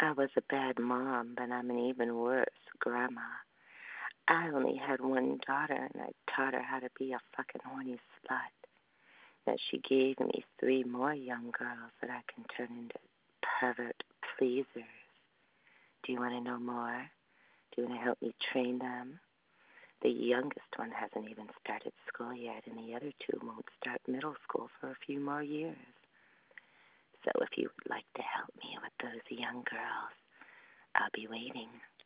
I was a bad mom, but I'm an even worse grandma. I only had one daughter, and I taught her how to be a fucking horny slut. That she gave me three more young girls that I can turn into pervert pleasers. Do you want to know more? Do you want to help me train them? The youngest one hasn't even started school yet, and the other two won't start middle school for a few more years. So if you would like to help me with those young girls, I'll be waiting.